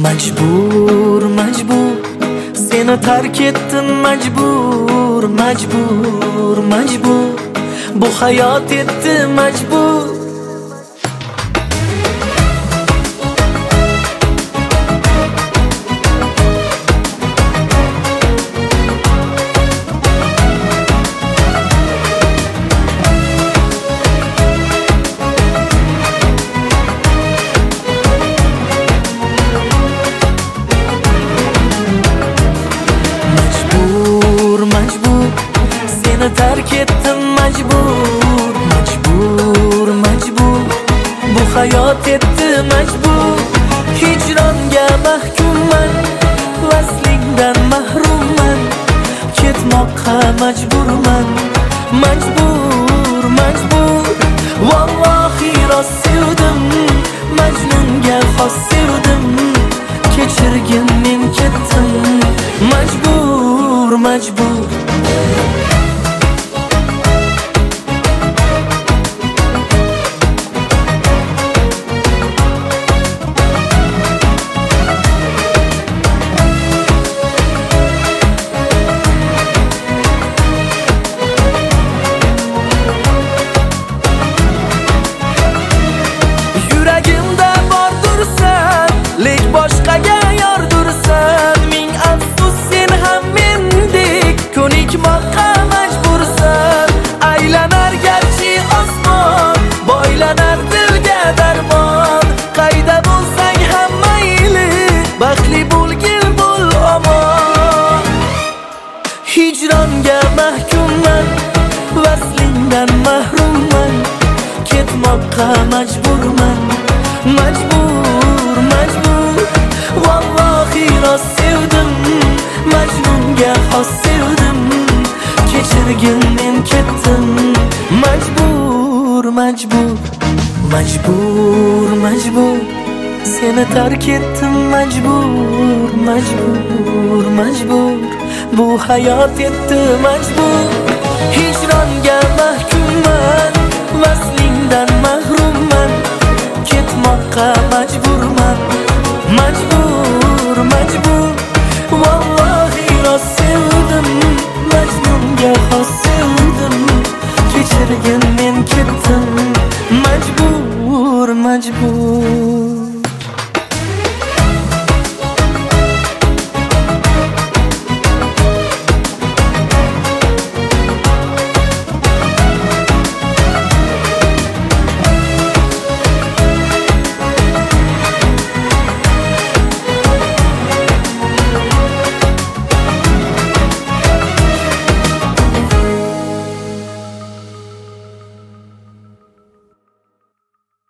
Majbur, majbur seni tark etdim, majbur, majbur, majbur bu hayot etdi majbur. Terk etdim majbur, majbur, majbur bu hayot etdi majbur. Hicronga mahkumman, vaslingdan mahrumman, ketmoqqa majburman, majbur, majbur. Vallohi rost sevdim, Majnunga xos sevdim, kechirgin men ketdim, majbur, majbur. Boshqaga yordursan, ming afsus sen ham mendek ko'nikmoqqa majbursan. Aylanar garchi osmon, boylanar dilga darmon. Qayda bo'lsang ham mayli, baxtli bo'lgil bo'l omon. Hijronga mahkumman, vaslingdan mahrumman, ketmoqqa majburman, majbur, majbur. Vallohi rost sevdim, Majnunga xos sevdim, kechirgin men ketdim, majbur, majbur, majbur, majbur seni tark etdim majbur, majbur, majbur bu hayot etdi majbur. Hijronga mahkumman, vaslingdan mahrumman, ketmoqqa majburman, majbur, majbur. Vallohi rost sevdim, Majnunga xos sevdim, kechirgin men ketdim, majbur, majbur.